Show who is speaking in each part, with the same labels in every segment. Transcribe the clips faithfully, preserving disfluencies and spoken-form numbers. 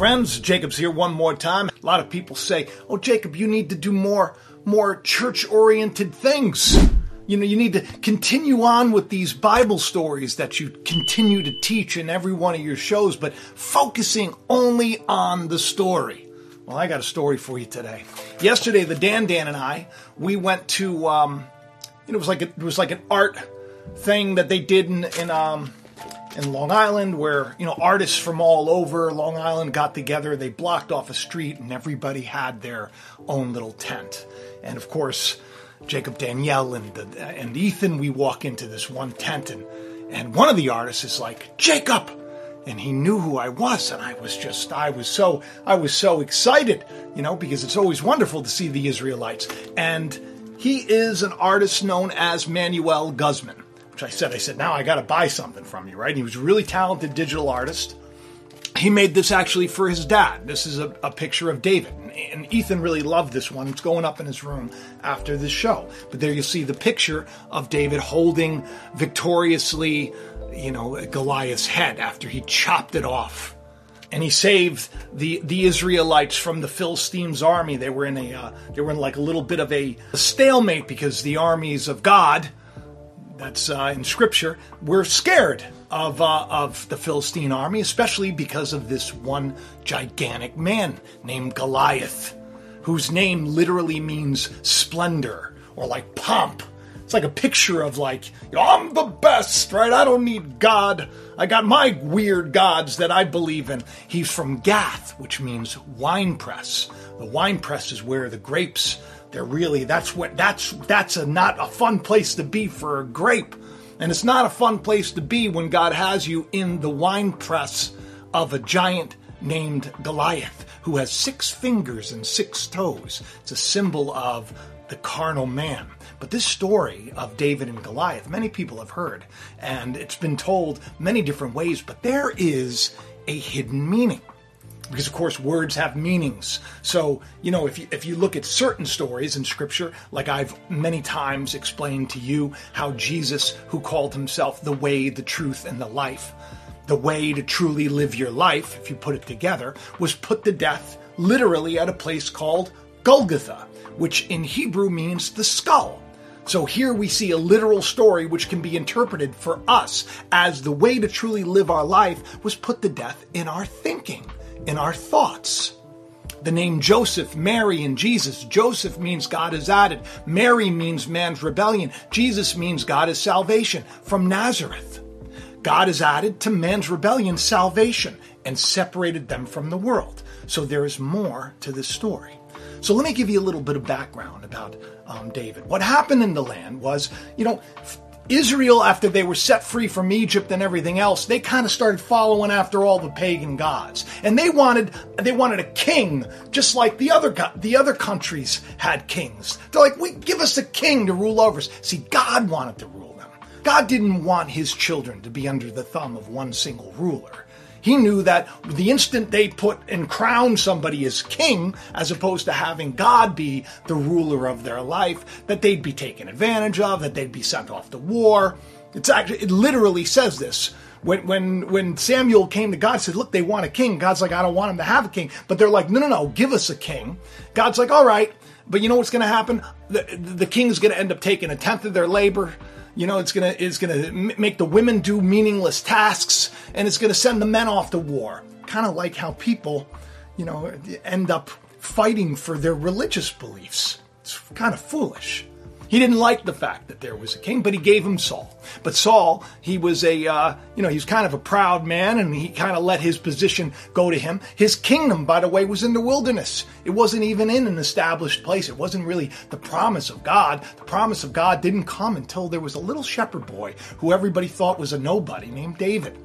Speaker 1: friends, Jacob's here one more time. A lot of people say, oh, Jacob, you need to do more, more church-oriented things. You know, you need to continue on with these Bible stories that you continue to teach in every one of your shows, but focusing only on the story. Well, I got a story for you today. Yesterday, the Dan Dan and I, we went to, um, you know, it was like a, it was like an art thing that they did in, in um. in Long Island, where, you know, artists from all over Long Island got together. They blocked off a street and everybody had their own little tent. And of course, Jacob, Danielle, and uh, and Ethan, we walk into this one tent, and, and one of the artists is like, Jacob! And he knew who I was, and I was just, I was so, I was so excited, you know, because it's always wonderful to see the Israelites. And he is an artist known as Manuel Guzman. Which I said, I said, now I got to buy something from you, right? He was a really talented digital artist. He made this actually for his dad. This is a, a picture of David. And, and Ethan really loved this one. It's going up in his room after this show. But there you'll see the picture of David holding victoriously, you know, Goliath's head after he chopped it off. And he saved the, the Israelites from the Philistines' army. They were in a, uh, they were in like a little bit of a, a stalemate because the armies of God, that's uh, in Scripture, we're scared of uh, of the Philistine army, especially because of this one gigantic man named Goliath, whose name literally means splendor or like pomp. It's like a picture of like, you know, I'm the best, right? I don't need God. I got my weird gods that I believe in. He's from Gath, which means wine press. The wine press is where the grapes, they're really, that's what, that's, that's a not a fun place to be for a grape. And it's not a fun place to be when God has you in the wine press of a giant named Goliath, who has six fingers and six toes. It's a symbol of the carnal man. But this story of David and Goliath, many people have heard, and it's been told many different ways, but there is a hidden meaning. Because, of course, words have meanings. So, you know, if you, if you look at certain stories in Scripture, like I've many times explained to you how Jesus, who called himself the way, the truth, and the life, the way to truly live your life, if you put it together, was put to death literally at a place called Golgotha, which in Hebrew means the skull. So here we see a literal story which can be interpreted for us as the way to truly live our life was put to death in our thinking, in our thoughts. The name Joseph, Mary, and Jesus. Joseph means God is added. Mary means man's rebellion. Jesus means God is salvation. From Nazareth, God is added to man's rebellion, salvation, and separated them from the world. So there is more to this story. So let me give you a little bit of background about um, David. What happened in the land was, you know, Israel, after they were set free from Egypt and everything else, they kind of started following after all the pagan gods, and they wanted they wanted a king, just like the other the other countries had kings. They're like, we give us a king to rule over us. See, God wanted to rule them. God didn't want his children to be under the thumb of one single ruler. He knew that the instant they put and crown somebody as king, as opposed to having God be the ruler of their life, that they'd be taken advantage of, that they'd be sent off to war. It's actually, it literally says this. When when when Samuel came to God and said, look, they want a king. God's like, I don't want them to have a king. But they're like, no, no, no, give us a king. God's like, all right. But you know what's going to happen? The, the king's going to end up taking a tenth of their labor. You know, it's gonna it's gonna make the women do meaningless tasks, and it's gonna send the men off to war. Kind of like how people, you know, end up fighting for their religious beliefs. It's kind of foolish. He didn't like the fact that there was a king, but he gave him Saul. But Saul, he was a, uh, you know, he was kind of a proud man, and he kind of let his position go to him. His kingdom, by the way, was in the wilderness. It wasn't even in an established place. It wasn't really the promise of God. The promise of God didn't come until there was a little shepherd boy who everybody thought was a nobody named David,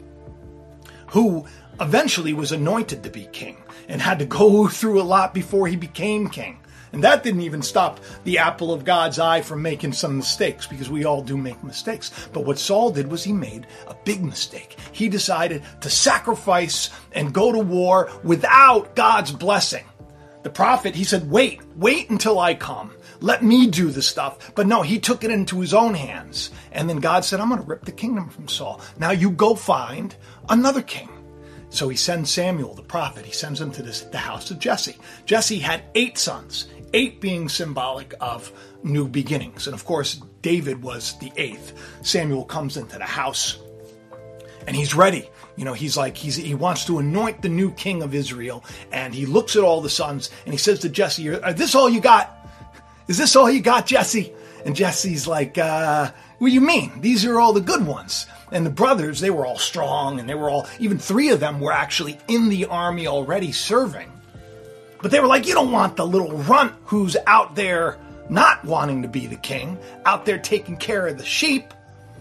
Speaker 1: who eventually was anointed to be king and had to go through a lot before he became king. And that didn't even stop the apple of God's eye from making some mistakes, because we all do make mistakes. But what Saul did was he made a big mistake. He decided to sacrifice and go to war without God's blessing. The prophet, he said, wait, wait until I come. Let me do the stuff. But no, he took it into his own hands. And then God said, I'm going to rip the kingdom from Saul. Now you go find another king. So he sends Samuel, the prophet, he sends him to this, the house of Jesse. Jesse had eight sons, eight being symbolic of new beginnings. And of course, David was the eighth. Samuel comes into the house and he's ready. You know, he's like, he's, he wants to anoint the new king of Israel. And he looks at all the sons and he says to Jesse, "Is this all you got? Is this all you got, Jesse?" And Jesse's like, uh, what do you mean? These are all the good ones. And the brothers, they were all strong, and they were all, even three of them were actually in the army already serving. But they were like, you don't want the little runt who's out there not wanting to be the king, out there taking care of the sheep,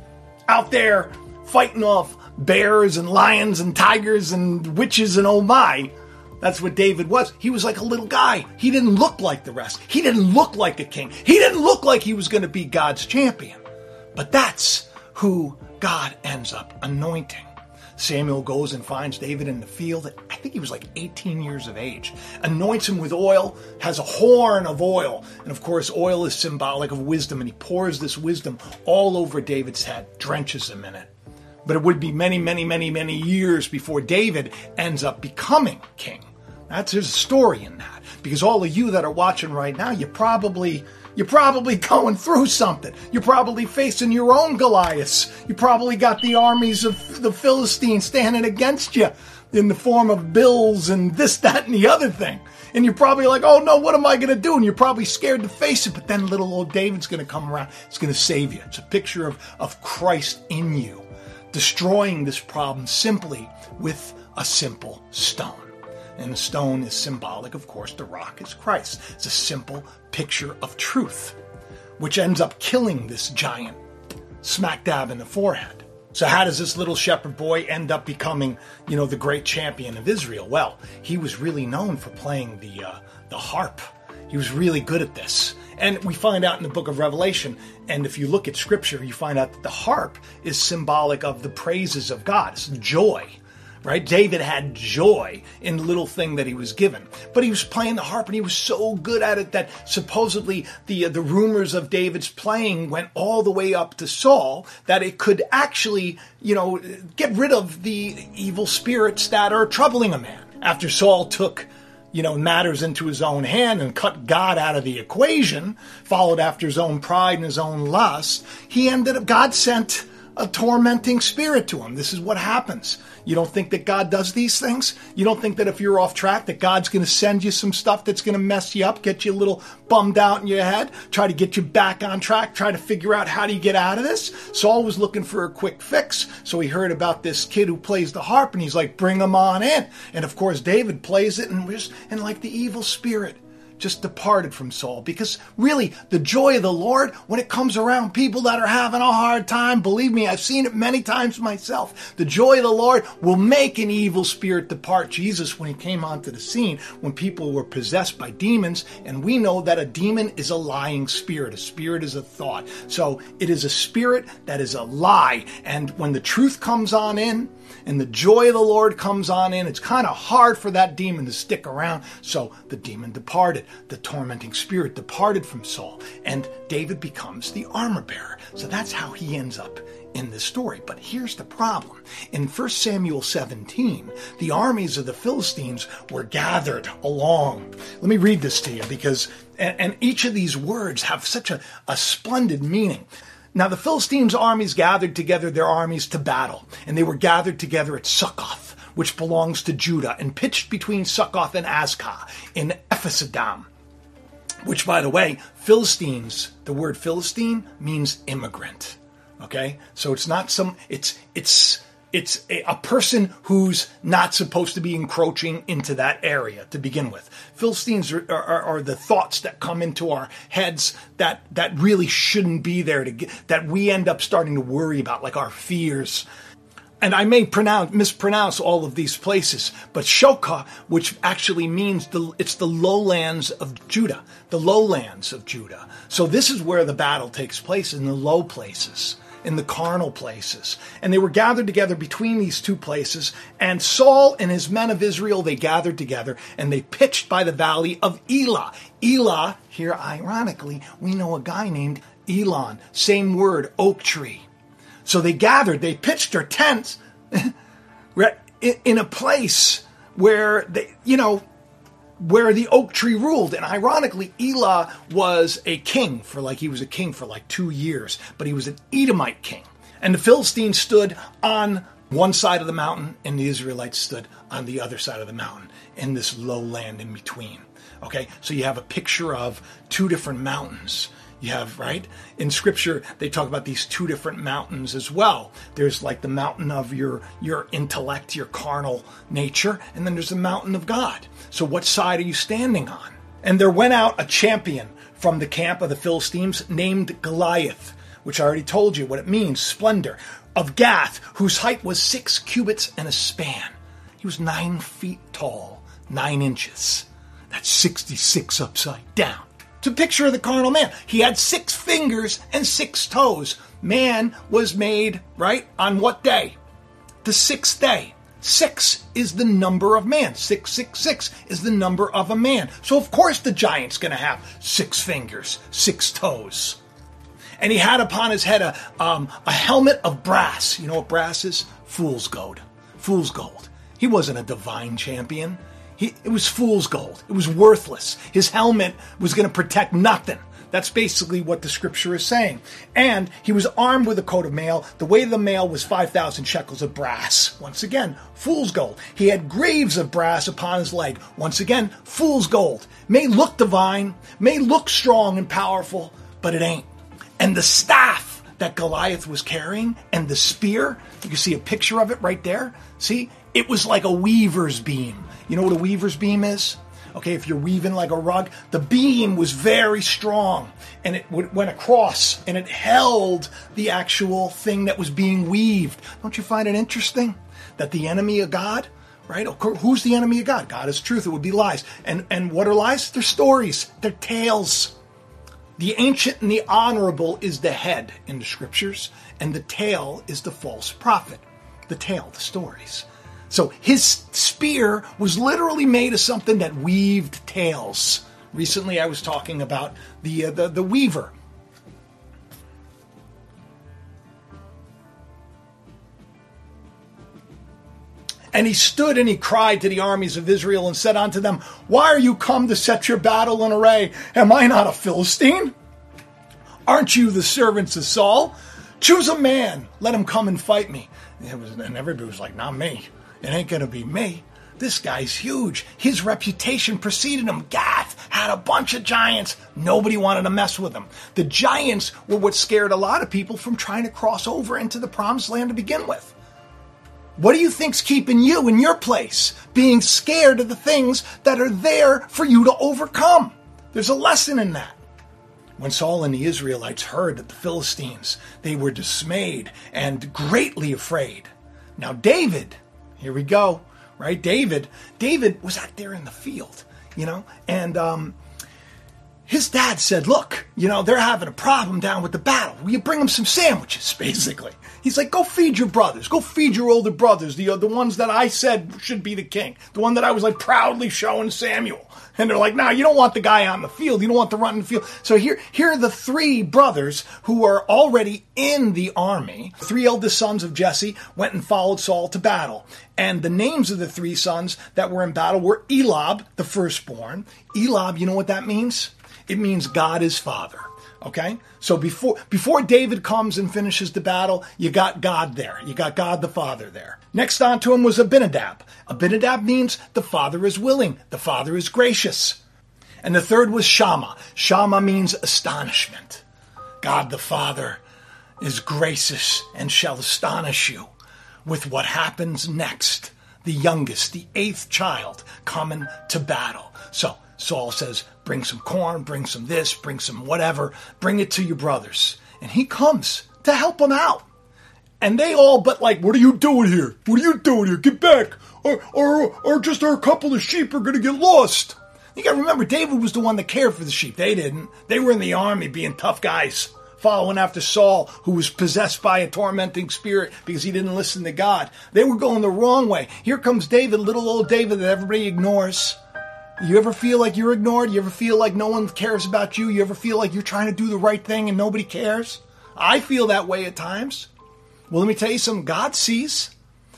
Speaker 1: out there fighting off bears and lions and tigers and witches and oh my. That's what David was. He was like a little guy. He didn't look like the rest. He didn't look like a king. He didn't look like he was going to be God's champion. But that's who God ends up anointing. Samuel goes and finds David in the field. I think he was like eighteen years of age. Anoints him with oil, has a horn of oil. And of course, oil is symbolic of wisdom. And he pours this wisdom all over David's head, drenches him in it. But it would be many, many, many, many years before David ends up becoming king. That's his story in that. Because all of you that are watching right now, you probably... You're probably going through something. You're probably facing your own Goliaths. You probably got the armies of the Philistines standing against you in the form of bills and this, that, and the other thing. And you're probably like, oh no, what am I going to do? And you're probably scared to face it. But then little old David's going to come around. It's going to save you. It's a picture of, of Christ in you, destroying this problem simply with a simple stone. And the stone is symbolic, of course, the rock is Christ. It's a simple picture of truth, which ends up killing this giant smack dab in the forehead. So how does this little shepherd boy end up becoming, you know, the great champion of Israel? Well, he was really known for playing the uh, the harp. He was really good at this. And we find out in the book of Revelation, and if you look at scripture, you find out that the harp is symbolic of the praises of God. It's joy. Right? David had joy in the little thing that he was given. But he was playing the harp and he was so good at it that supposedly the uh, the rumors of David's playing went all the way up to Saul, that it could actually, you know, get rid of the evil spirits that are troubling a man. After Saul took, you know, matters into his own hand and cut God out of the equation, followed after his own pride and his own lust, he ended up, God sent a tormenting spirit to him. This is what happens. You don't think that God does these things? You don't think that if you're off track that God's going to send you some stuff that's going to mess you up, get you a little bummed out in your head, try to get you back on track, try to figure out how do you get out of this? Saul was looking for a quick fix, so he heard about this kid who plays the harp and he's like, bring him on in. And of course David plays it and just, and like the evil spirit just departed from Saul. Because really, the joy of the Lord, when it comes around people that are having a hard time, believe me, I've seen it many times myself. The joy of the Lord will make an evil spirit depart. Jesus, when he came onto the scene, when people were possessed by demons, and we know that a demon is a lying spirit. A spirit is a thought. So it is a spirit that is a lie. And when the truth comes on in, and the joy of the Lord comes on in, it's kind of hard for that demon to stick around. So the demon departed. The tormenting spirit departed from Saul. And David becomes the armor bearer. So that's how he ends up in this story. But here's the problem. In First Samuel seventeen, the armies of the Philistines were gathered along. Let me read this to you because, and, and each of these words have such a, a splendid meaning. Now the Philistines' armies gathered together their armies to battle, and they were gathered together at Succoth, which belongs to Judah, and pitched between Succoth and Azkah in Ephes-Dammim, which, by the way, Philistines, the word Philistine means immigrant. Okay? So it's not some, it's, it's, it's a, a person who's not supposed to be encroaching into that area to begin with. Philistines are, are, are the thoughts that come into our heads that, that really shouldn't be there, to get, that we end up starting to worry about, like our fears. And I may pronounce, mispronounce all of these places, but Shokah, which actually means the, it's the lowlands of Judah, the lowlands of Judah. So this is where the battle takes place, in the low places, in the carnal places. And they were gathered together between these two places. And Saul and his men of Israel, they gathered together and they pitched by the valley of Elah. Elah, here ironically, we know a guy named Elon. Same word, oak tree. So they gathered, they pitched their tents in, in a place where they, you know, where the oak tree ruled. And ironically, Elah was a king for like, he was a king for like two years, but he was an Edomite king. And the Philistines stood on one side of the mountain and the Israelites stood on the other side of the mountain in this low land in between. Okay, so you have a picture of two different mountains. You have, right? In scripture, they talk about these two different mountains as well. There's like the mountain of your, your intellect, your carnal nature, and then there's the mountain of God. So what side are you standing on? And there went out a champion from the camp of the Philistines named Goliath, which I already told you what it means, splendor, of Gath, whose height was six cubits and a span. He was nine feet tall, nine inches. That's sixty-six upside down. To picture the carnal man. He had six fingers and six toes. Man was made, right, on what day? The sixth day. Six is the number of man. Six, six, six is the number of a man. So of course the giant's going to have six fingers, six toes. And he had upon his head a, um, a helmet of brass. You know what brass is? Fool's gold. Fool's gold. He wasn't a divine champion. He, it was fool's gold. It was worthless. His helmet was going to protect nothing. That's basically what the scripture is saying. And he was armed with a coat of mail. The weight of the mail was five thousand shekels of brass. Once again, fool's gold. He had greaves of brass upon his leg. Once again, fool's gold. May look divine, may look strong and powerful, but it ain't. And the staff that Goliath was carrying and the spear, you can see a picture of it right there. See, it was like a weaver's beam. You know what a weaver's beam is? Okay, if you're weaving like a rug, the beam was very strong and it went across and it held the actual thing that was being weaved. Don't you find it interesting that the enemy of God, right? Who's the enemy of God? God is truth. It would be lies. And, and what are lies? They're stories. They're tales. The ancient and the honorable is the head in the scriptures, and the tail is the false prophet. The tale, the stories. So his spear was literally made of something that weaved tales. Recently I was talking about the uh, the, the weaver. And he stood and he cried to the armies of Israel and said unto them, why are you come to set your battle in array? Am I not a Philistine? Aren't you the servants of Saul? Choose a man, let him come and fight me. And, it was, and everybody was like, not me. It ain't going to be me. This guy's huge. His reputation preceded him. Gath had a bunch of giants. Nobody wanted to mess with him. The giants were what scared a lot of people from trying to cross over into the promised land to begin with. What do you think's keeping you in your place? Being scared of the things that are there for you to overcome. There's a lesson in that. When Saul and the Israelites heard that the Philistines, they were dismayed and greatly afraid. Now David, here we go, right? David, David was out there in the field, you know, and um, his dad said, look, you know, they're having a problem down with the battle. Will you bring them some sandwiches, basically? He's like, go feed your brothers. Go feed your older brothers, the, uh, the ones that I said should be the king. The one that I was like proudly showing Samuel. And they're like, no, you don't want the guy on the field. You don't want the run in the field. So here, here are the three brothers who are already in the army. Three eldest sons of Jesse went and followed Saul to battle. And the names of the three sons that were in battle were Eliab, the firstborn. Eliab, you know what that means? It means God is Father. Okay? So before before David comes and finishes the battle, you got God there. You got God the Father there. Next on to him was Abinadab. Abinadab means the Father is willing. The Father is gracious. And the third was Shammah. Shammah means astonishment. God the Father is gracious and shall astonish you with what happens next. The youngest, the eighth child coming to battle. So Saul says, bring some corn, bring some this, bring some whatever, bring it to your brothers. And he comes to help them out. And they all but like, what are you doing here? What are you doing here? Get back. Or, or, or just our couple of sheep are going to get lost. You got to remember, David was the one that cared for the sheep. They didn't. They were in the army being tough guys, following after Saul, who was possessed by a tormenting spirit because he didn't listen to God. They were going the wrong way. Here comes David, little old David that everybody ignores. You ever feel like you're ignored? You ever feel like no one cares about you? You ever feel like you're trying to do the right thing and nobody cares? I feel that way at times. Well, let me tell you something. God sees.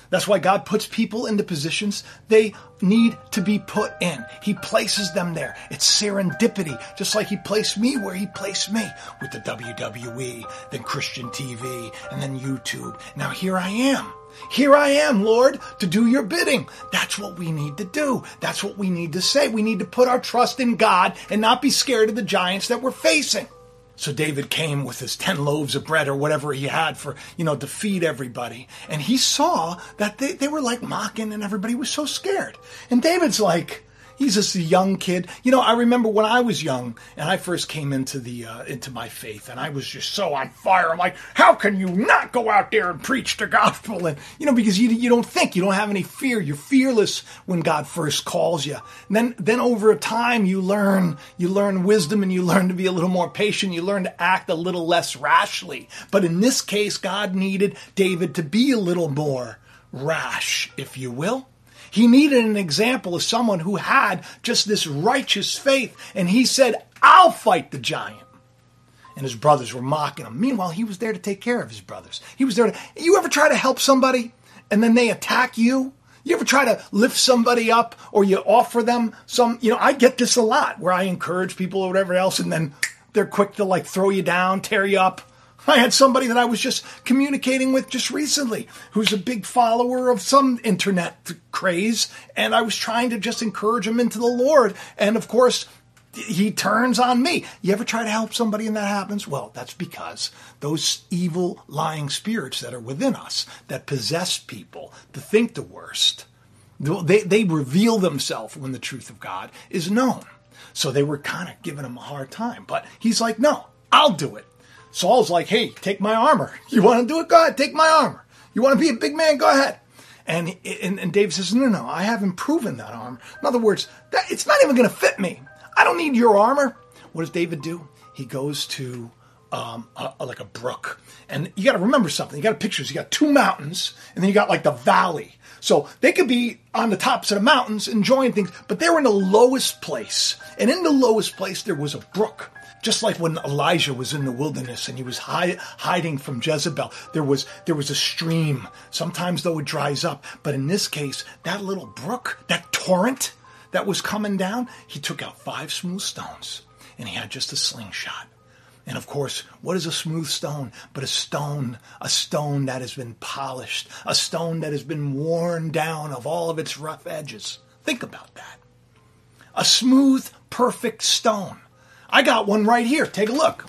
Speaker 1: That's why God puts people into positions they need to be put in. He places them there. It's serendipity, just like he placed me where he placed me with the W W E, then Christian T V, and then YouTube. Now here I am. Here I am, Lord, to do your bidding. That's what we need to do. That's what we need to say. We need to put our trust in God and not be scared of the giants that we're facing. So David came with his ten loaves of bread or whatever he had for, you know, to feed everybody. And he saw that they, they were like mocking and everybody was so scared. And David's like, he's just a young kid. You know, I remember when I was young and I first came into the uh, into my faith and I was just so on fire. I'm like, how can you not go out there and preach the gospel? And, you know, because you you don't think, you don't have any fear. You're fearless when God first calls you. And then, then over time, you learn, you learn wisdom and you learn to be a little more patient. You learn to act a little less rashly. But in this case, God needed David to be a little more rash, if you will. He needed an example of someone who had just this righteous faith. And he said, I'll fight the giant. And his brothers were mocking him. Meanwhile, he was there to take care of his brothers. He was there to... You ever try to help somebody and then they attack you? You ever try to lift somebody up or you offer them some... You know, I get this a lot where I encourage people or whatever else and then they're quick to like throw you down, tear you up. I had somebody that I was just communicating with just recently who's a big follower of some internet craze, and I was trying to just encourage him into the Lord. And of course, he turns on me. You ever try to help somebody and that happens? Well, that's because those evil, lying spirits that are within us, that possess people to think the worst, they, they reveal themselves when the truth of God is known. So they were kind of giving him a hard time. But he's like, no, I'll do it. Saul's like, hey, take my armor. You want to do it? Go ahead, take my armor. You want to be a big man? Go ahead. And, and, and David says, no, no, I haven't proven that armor. In other words, that, it's not even going to fit me. I don't need your armor. What does David do? He goes to um, a, a, like a brook. And you got to remember something. You got pictures. You got two mountains, and then you got like the valley. So they could be on the tops of the mountains enjoying things, but they were in the lowest place. And in the lowest place, there was a brook. Just like when Elijah was in the wilderness and he was hide, hiding from Jezebel, there was there was a stream. Sometimes, though, it dries up. But in this case, that little brook, that torrent that was coming down, he took out five smooth stones and he had just a slingshot. And of course, what is a smooth stone but a stone, a stone that has been polished, a stone that has been worn down of all of its rough edges. Think about that. A smooth, perfect stone. I got one right here. Take a look.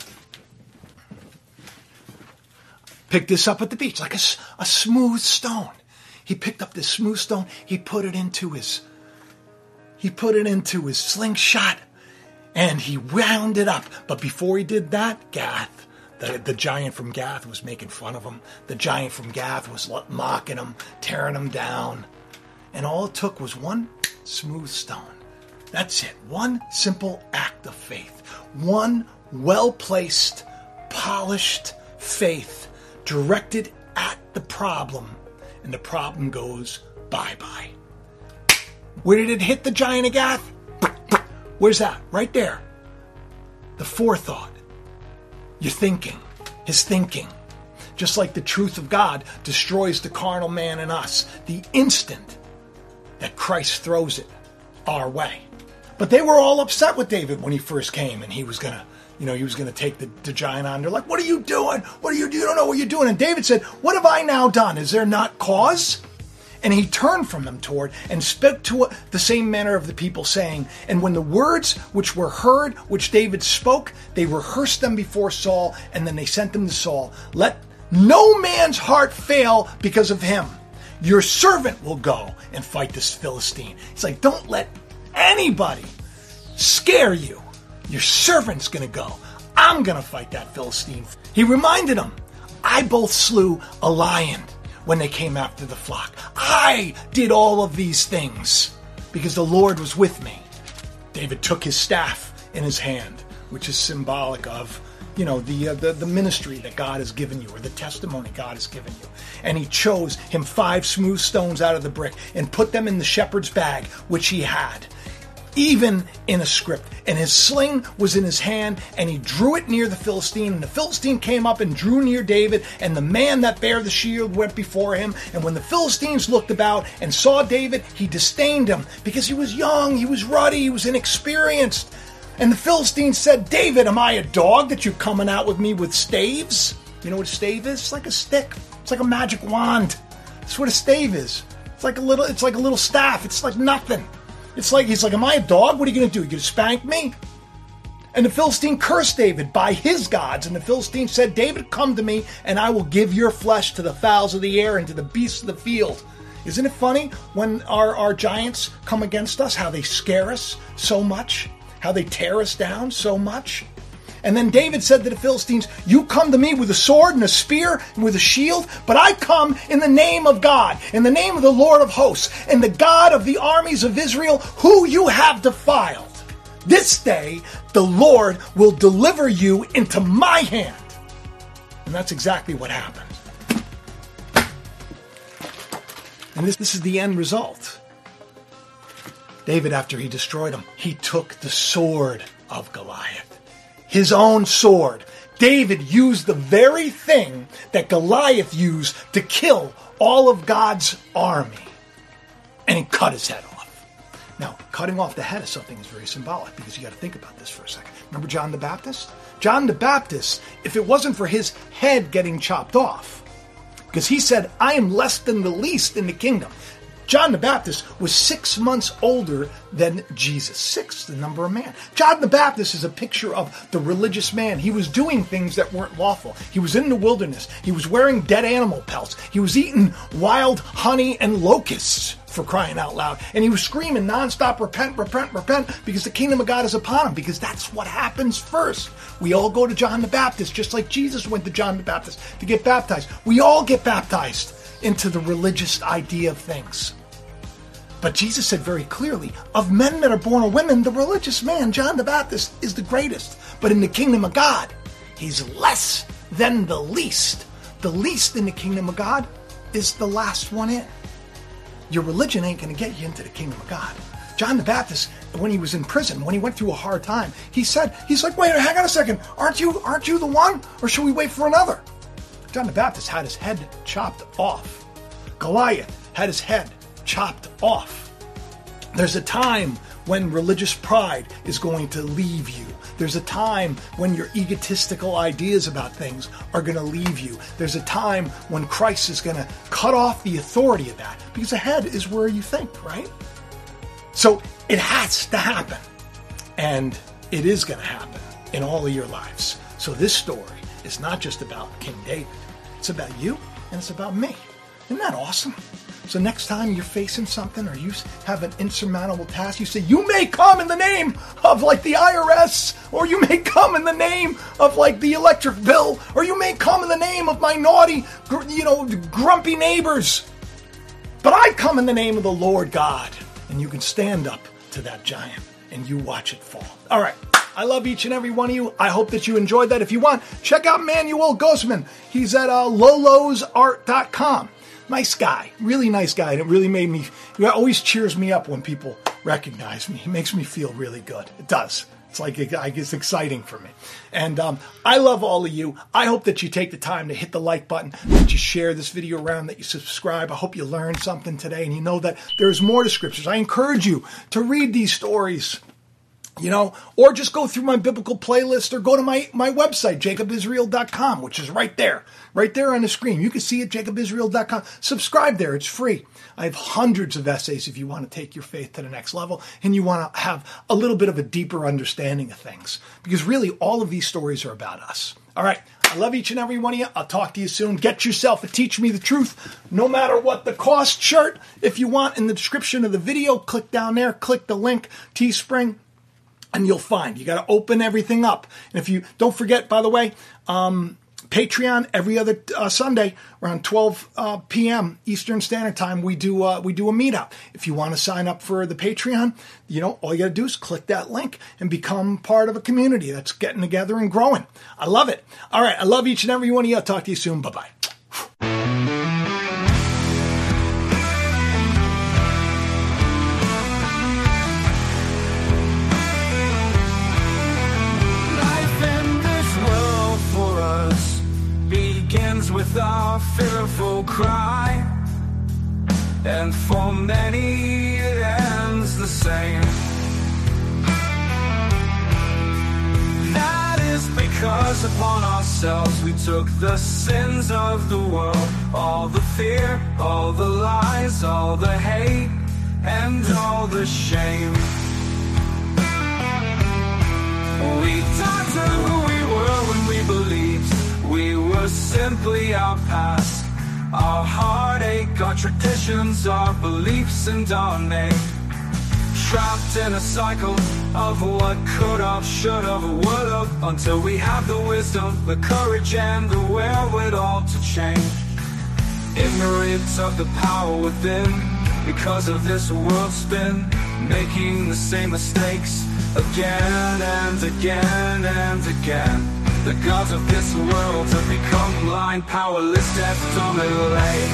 Speaker 1: Picked this up at the beach, like a, a smooth stone. He picked up this smooth stone. He put it into his, he put it into his slingshot, and he wound it up. But before he did that, Gath, the, the giant from Gath, was making fun of him. The giant from Gath was mocking him, tearing him down. And all it took was one smooth stone. That's it. One simple act of faith. One well-placed, polished faith directed at the problem. And the problem goes bye-bye. Where did it hit the giant of Gath? Where's that? Right there. The forethought. Your thinking. His thinking. Just like the truth of God destroys the carnal man in us. The instant that Christ throws it our way. But they were all upset with David when he first came and he was going to, you know, he was going to take the, the giant on. They're like, what are you doing? What are you doing? You don't know what you're doing. And David said, what have I now done? Is there not cause? And he turned from them toward and spoke to the same manner of the people, saying, and when the words which were heard, which David spoke, they rehearsed them before Saul, and then they sent them to Saul. Let no man's heart fail because of him. Your servant will go and fight this Philistine. He's like, don't let anybody scare you. Your servant's going to go. I'm going to fight that Philistine. He reminded them, I both slew a lion when they came after the flock. I did all of these things because the Lord was with me. David took his staff in his hand, which is symbolic of, you know, the, uh, the the ministry that God has given you, or the testimony God has given you. And he chose him five smooth stones out of the brick and put them in the shepherd's bag, which he had. even in a script. And his sling was in his hand, and he drew it near the Philistine. And the Philistine came up and drew near David, and the man that bare the shield went before him. And when the Philistines looked about and saw David, he disdained him, because he was young, he was ruddy, he was inexperienced. And the Philistines said, David, am I a dog that you're coming out with me with staves? You know what a stave is? It's like a stick. It's like a magic wand. That's what a stave is. It's like a little, it's like a little staff. It's like nothing. It's like, he's like, am I a dog? What are you going to do? You going to spank me? And the Philistine cursed David by his gods. And the Philistine said, David, come to me, and I will give your flesh to the fowls of the air and to the beasts of the field. Isn't it funny when our, our giants come against us, how they scare us so much, how they tear us down so much? And then David said to the Philistines, you come to me with a sword and a spear and with a shield, but I come in the name of God, in the name of the Lord of hosts, and the God of the armies of Israel, who you have defiled. This day the Lord will deliver you into my hand. And that's exactly what happened. And this, this is the end result. David, after he destroyed him, he took the sword of Goliath. His own sword. David used the very thing that Goliath used to kill all of God's army. And he cut his head off. Now, cutting off the head of something is very symbolic, because you got to think about this for a second. Remember John the Baptist? John the Baptist, if it wasn't for his head getting chopped off, because he said, I am less than the least in the kingdom. John the Baptist was six months older than Jesus. Six, the number of man. John the Baptist is a picture of the religious man. He was doing things that weren't lawful. He was in the wilderness. He was wearing dead animal pelts. He was eating wild honey and locusts, for crying out loud. And he was screaming nonstop, repent, repent, repent, because the kingdom of God is upon him, because that's what happens first. We all go to John the Baptist, just like Jesus went to John the Baptist to get baptized. We all get baptized into the religious idea of things. But Jesus said very clearly, of men that are born of women, the religious man, John the Baptist, is the greatest. But in the kingdom of God, he's less than the least. The least in the kingdom of God is the last one in. Your religion ain't going to get you into the kingdom of God. John the Baptist, when he was in prison, when he went through a hard time, he said, he's like, wait, hang on a second. Aren't you, aren't you the one? Or should we wait for another? John the Baptist had his head chopped off. Goliath had his head chopped off. There's a time when religious pride is going to leave you. There's a time when your egotistical ideas about things are going to leave you. There's a time when Christ is going to cut off the authority of that, because the head is where you think, right? So it has to happen, and it is going to happen in all of your lives. So this story is not just about King David. It's about you, and it's about me. Isn't that awesome? So next time you're facing something, or you have an insurmountable task, you say, you may come in the name of like the I R S, or you may come in the name of like the electric bill, or you may come in the name of my naughty, you know, grumpy neighbors. But I come in the name of the Lord God. And you can stand up to that giant and you watch it fall. All right. I love each and every one of you. I hope that you enjoyed that. If you want, check out Manuel Guzman. He's at uh, lolos art dot com. Nice guy, really nice guy. And it really made me, it always cheers me up when people recognize me. It makes me feel really good. It does. It's like, it's exciting for me. And um, I love all of you. I hope that you take the time to hit the like button, that you share this video around, that you subscribe. I hope you learned something today, and you know that there's more to scriptures. I encourage you to read these stories, you know, or just go through my biblical playlist, or go to my, my website, jacob israel dot com, which is right there, right there on the screen. You can see it, jacob israel dot com. Subscribe there. It's free. I have hundreds of essays if you want to take your faith to the next level and you want to have a little bit of a deeper understanding of things, because really all of these stories are about us. All right. I love each and every one of you. I'll talk to you soon. Get yourself a Teach Me the Truth, no matter what the cost shirt. If you want, in the description of the video, click down there, click the link, Teespring. And you'll find, you got to open everything up. And if you, don't forget, by the way, um, Patreon every other uh, Sunday around twelve uh, p.m. Eastern Standard Time, we do uh, we do a meetup. If you want to sign up for the Patreon, you know, all you got to do is click that link and become part of a community that's getting together and growing. I love it. All right, I love each and every one of you. I'll talk to you soon. Bye-bye.
Speaker 2: fearful cry, and for many it ends the same. That is because upon ourselves we took the sins of the world, all the fear, all the lies, all the hate, and all the shame. We died to who we were when we believed we were simply our past, our heartache, our traditions, our beliefs, and our name. Trapped in a cycle of what could have, should have, would have, until we have the wisdom, the courage, and the wherewithal to change. Ignorant of the power within, because of this world spin, making the same mistakes again and again and again. The gods of this world have become blind, powerless, deaf, dumb, and lame.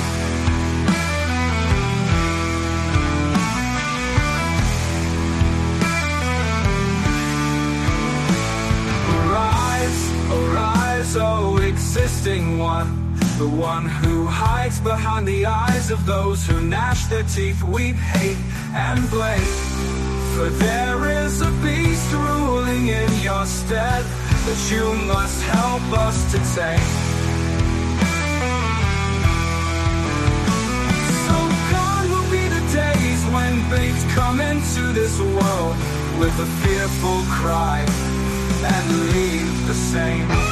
Speaker 2: Arise, arise, oh existing one, the one who hides behind the eyes of those who gnash their teeth, weep, hate, and blame. For there is a beast ruling in your stead that you must help us to tame. So gone will be the days when babes come into this world with a fearful cry and leave the same.